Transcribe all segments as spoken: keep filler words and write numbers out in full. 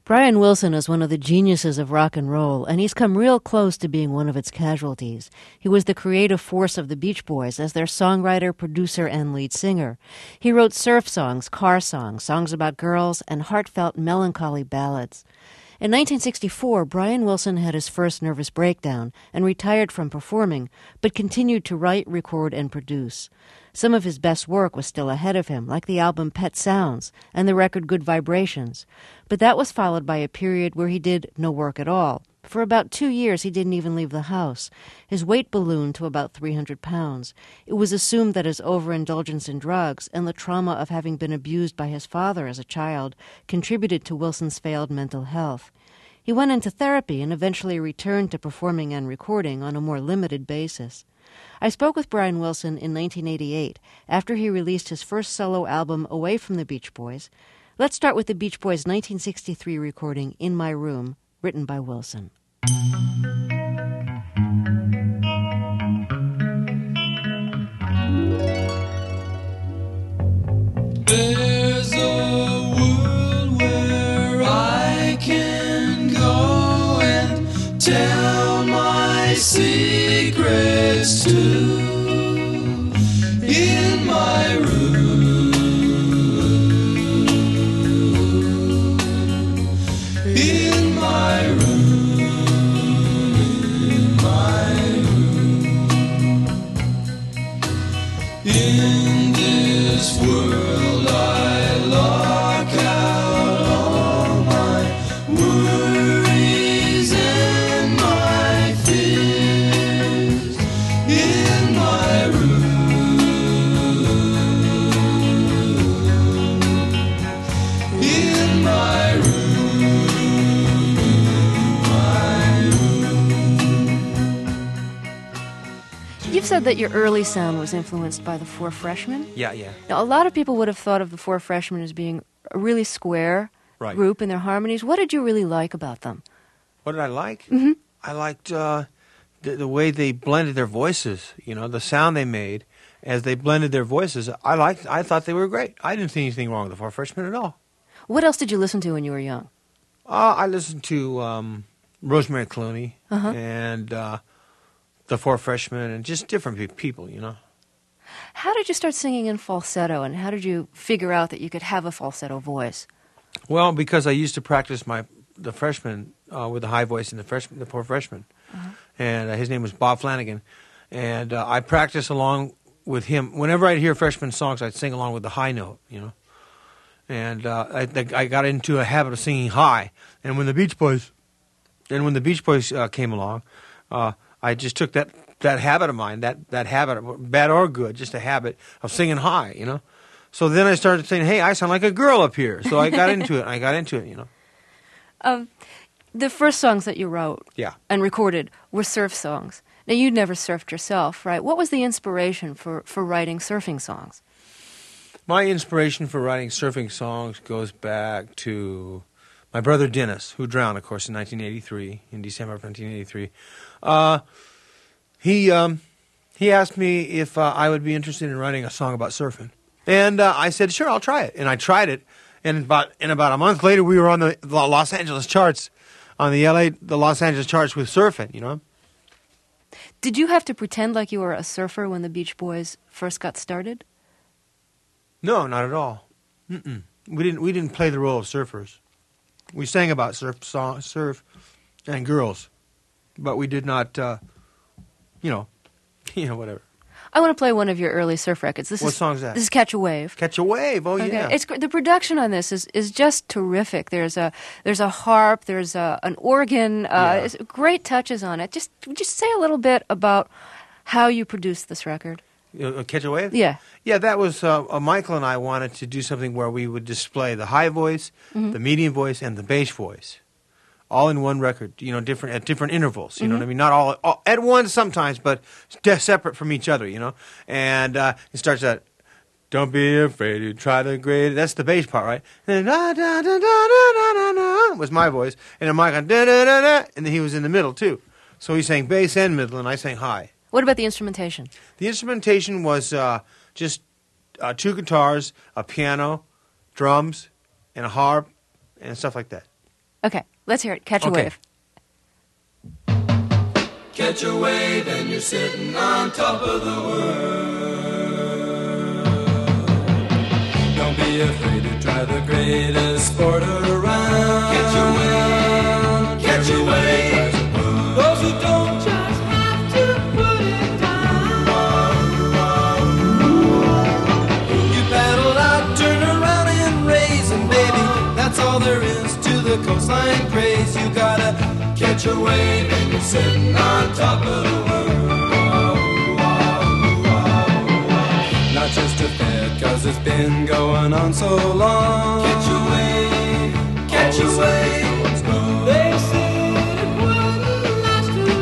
Brian Wilson is one of the geniuses of rock and roll, and he's come real close to being one of its casualties. He was the creative force of the Beach Boys as their songwriter, producer, and lead singer. He wrote surf songs, car songs, songs about girls, and heartfelt, melancholy ballads. In nineteen sixty-four, Brian Wilson had his first nervous breakdown and retired from performing, but continued to write, record, and produce. Some of his best work was still ahead of him, like the album Pet Sounds and the record Good Vibrations. But that was followed by a period where he did no work at all. For about two years, he didn't even leave the house. His weight ballooned to about three hundred pounds. It was assumed that his overindulgence in drugs and the trauma of having been abused by his father as a child contributed to Wilson's failed mental health. He went into therapy and eventually returned to performing and recording on a more limited basis. I spoke with Brian Wilson in nineteen eighty-eight, after he released his first solo album away from the Beach Boys. Let's start with the Beach Boys' nineteen sixty-three recording, In My Room, written by Wilson. There's a world where I can go and tell my secrets too. In my room, in my room, in my room. In this world I lock out all my worries and my fears. In my room, in my room, my room. You've said that your early sound was influenced by the Four Freshmen. Yeah, yeah. Now, a lot of people would have thought of the Four Freshmen as being a really square Right. group in their harmonies. What did you really like about them? What did I like? Mm-hmm. I liked uh, the, the way they blended their voices. You know, the sound they made as they blended their voices. I liked. I thought they were great. I didn't see anything wrong with the Four Freshmen at all. What else did you listen to when you were young? Uh, I listened to um, Rosemary Clooney Uh-huh. and uh, the Four Freshmen and just different pe- people. You know. How did you start singing in falsetto, and how did you figure out that you could have a falsetto voice? Well, because I used to practice my the freshman uh, with the high voice in the freshman, the Four Freshmen, Uh-huh. and uh, his name was Bob Flanagan, and uh, I practiced along with him. Whenever I'd hear freshman songs, I'd sing along with the high note, you know, and uh, I, I got into a habit of singing high. And when the Beach Boys, and when the Beach Boys uh, came along, uh, I just took that that habit of mine, that that habit, bad or good, just a habit of singing high, you know. So then I started saying, hey, I sound like a girl up here. So I got into it, and I got into it, you know. Um, the first songs that you wrote Yeah. and recorded were surf songs. Now, you'd never surfed yourself, right? What was the inspiration for, for writing surfing songs? My inspiration for writing surfing songs goes back to my brother Dennis, who drowned, of course, in nineteen eighty-three, in December of nineteen eighty-three. Uh, he, um, he asked me if uh, I would be interested in writing a song about surfing. And uh, I said, sure, I'll try it. And I tried it. And about and about a month later, we were on the, the Los Angeles charts, on the L A, the Los Angeles charts with surfing, you know. Did you have to pretend like you were a surfer when the Beach Boys first got started? No, not at all. Mm-mm. We didn't. We didn't play the role of surfers. We sang about surf, song, surf, and girls, but we did not. Uh, you know, you know, whatever. I want to play one of your early surf records. This What is, song's that? This is Catch a Wave. Catch a Wave. Oh Okay. yeah. It's gr- the production on this is, is just terrific. There's a there's a harp, there's a, an organ, uh, Yeah. it's great touches on it. Just just say a little bit about how you produced this record. Uh, Catch a Wave. Yeah. Yeah, that was uh, uh, Michael and I wanted to do something where we would display the high voice, Mm-hmm. the medium voice, and the bass voice, all in one record. You know, different at different intervals. You know what I mean? Not all, all at once sometimes, but de- separate from each other. You know, and uh, it starts out. Don't be afraid to try the great. That's the bass part, right? And then, da, da, da, da, da, da, da, was my voice, and then Michael, da, da, da, da, and then he was in the middle too. So he sang bass and middle, and I sang high. What about the instrumentation? The instrumentation was uh, just uh, two guitars, a piano, drums, and a harp, and stuff like that. Okay, let's hear it. Catch a Okay. Wave. Catch a wave and you're sitting on top of the world. Don't be afraid to try the greatest sport around. Catch a wave, catch a wave. Those who don't just have to put it down. You paddle out, turn around and raise, and baby, that's all there is to the coastline craze. You gotta catch a wave and you're sitting on top of the world. Not just a fad, cause it's been going on so long. Catch a wave, catch a wave. They said it wouldn't last too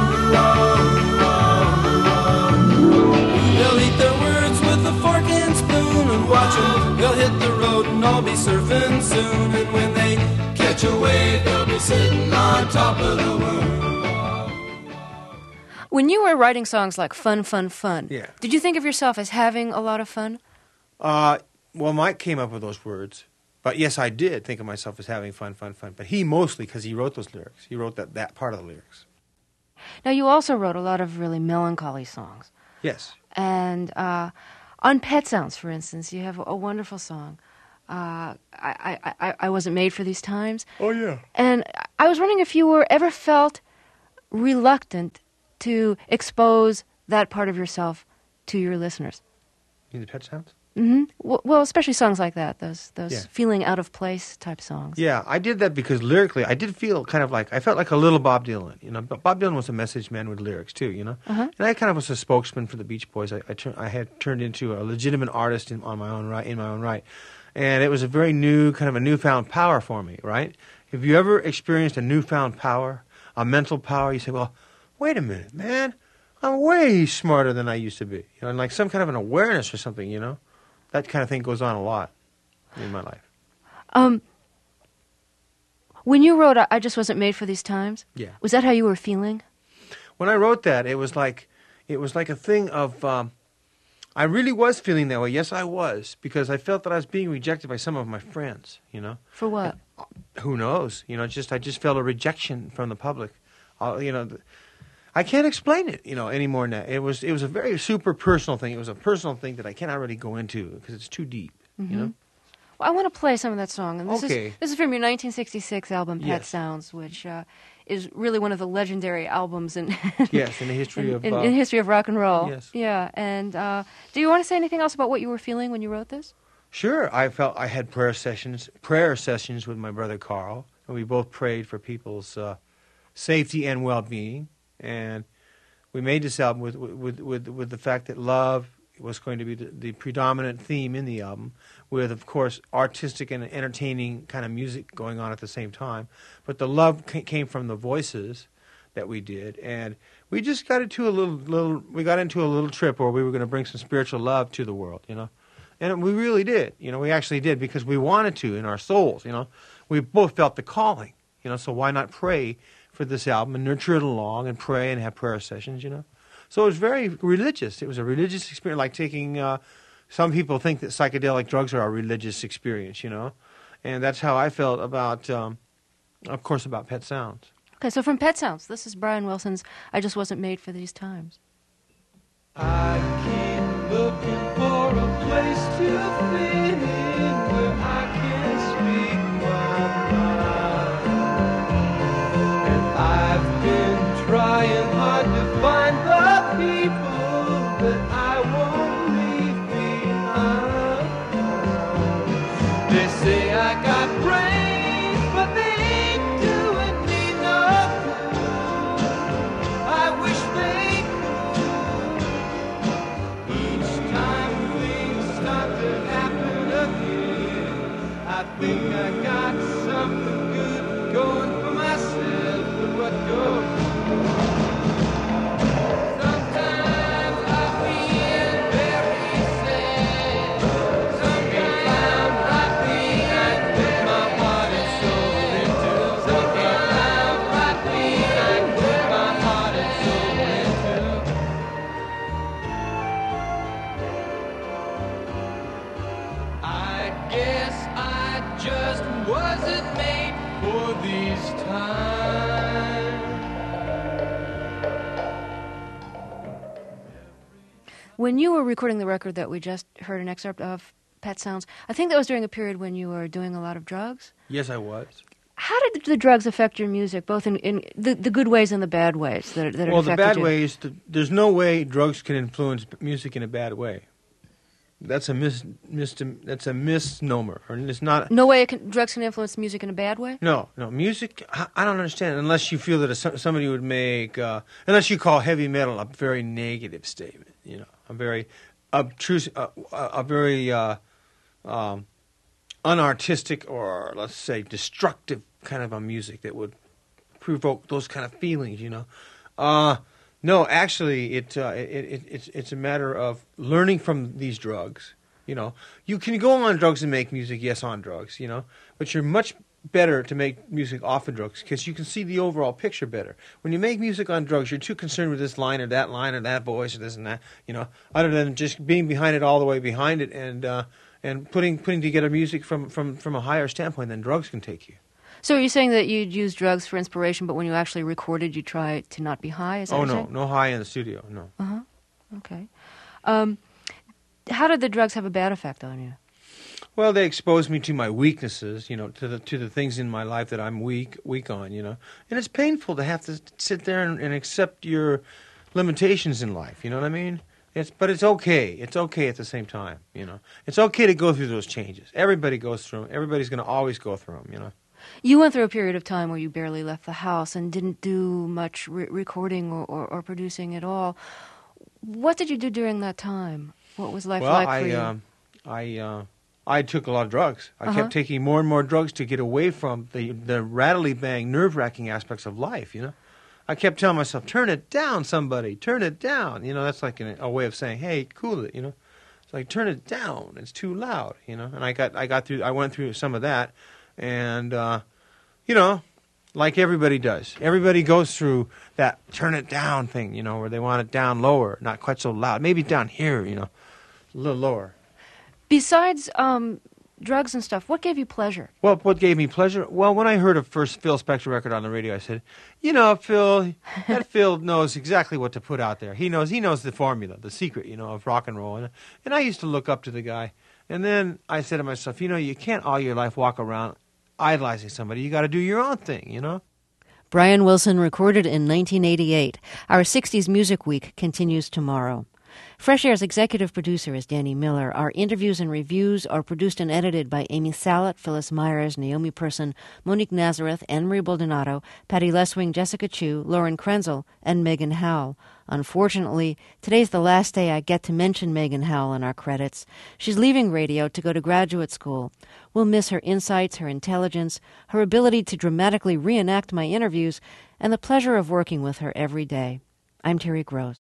long. They'll eat their words with a fork and spoon and watch them. They'll hit the road and all be surfing soon. And when they catch a wave, they'll be sitting on top of the world. When you were writing songs like Fun, Fun, Fun, Yeah. did you think of yourself as having a lot of fun? Uh, well, Mike came up with those words. But yes, I did think of myself as having fun, fun, fun. But he mostly, because he wrote those lyrics. He wrote that, that part of the lyrics. Now, you also wrote a lot of really melancholy songs. Yes. And uh, on Pet Sounds, for instance, you have a wonderful song, uh, I, I, I, I Wasn't Made for These Times. Oh, yeah. And I was wondering if you were ever felt reluctant to expose that part of yourself to your listeners. You mean the Pet Sounds? Mm-hmm. W- well, especially songs like that, those those Yeah. feeling out of place type songs. Yeah, I did that because lyrically, I did feel kind of like, I felt like a little Bob Dylan. You know, but Bob Dylan was a message man with lyrics too, you know? Uh-huh. And I kind of was a spokesman for the Beach Boys. I, I, tur- I had turned into a legitimate artist in, on my own right, in my own right. And it was a very new, kind of a newfound power for me, right? Have you ever experienced a newfound power, a mental power? You say, well, wait a minute, man. I'm way smarter than I used to be. You know, and like some kind of an awareness or something, you know? That kind of thing goes on a lot in my life. Um, when you wrote I I Just Wasn't Made for These Times, Yeah. was that how you were feeling? When I wrote that, it was like, it was like a thing of, um, I really was feeling that way. Yes, I was, because I felt that I was being rejected by some of my friends, you know? For what? Who knows? You know, just I just felt a rejection from the public. Uh, you know, th- I can't explain it, you know, any more than that. It was it was a very super personal thing. It was a personal thing that I cannot really go into because it's too deep, you know? Well, I want to play some of that song. And this Okay. is this is from your nineteen sixty-six album, Pet Yes. Sounds, which uh, is really one of the legendary albums in Yes, in the history in, of... in, uh, in history of rock and roll. Yes. Yeah. And uh, do you want to say anything else about what you were feeling when you wrote this? Sure, I felt I had prayer sessions, prayer sessions with my brother Carl, and we both prayed for people's uh, safety and well-being. And we made this album with with with with the fact that love was going to be the, the predominant theme in the album, with of course artistic and entertaining kind of music going on at the same time. But the love ca- came from the voices that we did, and we just got into a little little we got into a little trip where we were going to bring some spiritual love to the world, you know. And we really did. You know, we actually did because we wanted to in our souls, you know. We both felt the calling, you know, so why not pray for this album and nurture it along and pray and have prayer sessions, you know. So it was very religious. It was a religious experience, like taking, uh, some people think that psychedelic drugs are a religious experience, you know. And that's how I felt about, um, of course, about Pet Sounds. Okay, so from Pet Sounds, this is Brian Wilson's I Just Wasn't Made for These Times. I keep looking for a place to fit in where I can speak my mind. And I've been trying hard to find the people that I won't leave behind. They say I got brains, but they ain't doing me no good. I wish they each time things start to happen again, When you were recording the record that we just heard an excerpt of, Pet Sounds, I think that was during a period when you were doing a lot of drugs? Yes, I was. How did the drugs affect your music, both in, in the, the good ways and the bad ways that, that it Well, the affected bad you? way is, to, there's no way drugs can influence music in a bad way. That's a mis, mis that's a misnomer, or it's not. No way it can, drugs can influence music in a bad way? No, no, music. I, I don't understand unless you feel that a, somebody would make, uh, unless you call heavy metal a very negative statement. You know, a very obtrusive, uh, a, a very uh, um, unartistic, or let's say destructive kind of a music that would provoke those kind of feelings. You know. Uh, No, actually, it, uh, it, it it's it's a matter of learning from these drugs. You know, you can go on drugs and make music, yes, on drugs. You know, but you're much better to make music off of drugs because you can see the overall picture better. When you make music on drugs, you're too concerned with this line or that line or that voice or this and that. You know, other than just being behind it all the way behind it and uh, and putting putting together music from, from, from a higher standpoint than drugs can take you. So are you saying that you'd use drugs for inspiration, but when you actually recorded, you try to not be high? Is that Oh, what you're no. saying? No high in the studio, no. Uh-huh. Okay. Um, how did the drugs have a bad effect on you? Well, they exposed me to my weaknesses, you know, to the to the things in my life that I'm weak weak on, you know. And it's painful to have to sit there and, and accept your limitations in life, you know what I mean? It's but it's okay. It's okay at the same time, you know. It's okay to go through those changes. Everybody goes through them. Everybody's going to always go through them, you know. You went through a period of time where you barely left the house and didn't do much re- recording or, or, or producing at all. What did you do during that time? What was life well, like I, for you? Um, I, uh, I took a lot of drugs. I Uh-huh. kept taking more and more drugs to get away from the, the rattly bang, nerve-wracking aspects of life, you know. I kept telling myself, turn it down, somebody, turn it down. You know, that's like an, a way of saying, hey, cool it, you know. It's like, turn it down, it's too loud, you know. And I got, I got through, I went through some of that. And, uh, you know, like everybody does. Everybody goes through that turn it down thing, you know, where they want it down lower, not quite so loud. Maybe down here, you know, a little lower. Besides um, drugs and stuff, what gave you pleasure? Well, what gave me pleasure? Well, when I heard a first Phil Spector record on the radio, I said, you know, Phil, that Phil knows exactly what to put out there. He knows he knows the formula, the secret, you know, of rock and roll. And, and I used to look up to the guy. And then I said to myself, you know, you can't all your life walk around idolizing somebody. You got to do your own thing, you know? Brian Wilson recorded in nineteen eighty-eight. Our sixties Music Week continues tomorrow. Fresh Air's executive producer is Danny Miller. Our interviews and reviews are produced and edited by Amy Salat, Phyllis Myers, Naomi Person, Monique Nazareth, Anne-Marie Baldonado, Patty Leswing, Jessica Chu, Lauren Krenzel, and Megan Howell. Unfortunately, today's the last day I get to mention Megan Howell in our credits. She's leaving radio to go to graduate school. We'll miss her insights, her intelligence, her ability to dramatically reenact my interviews, and the pleasure of working with her every day. I'm Terry Gross.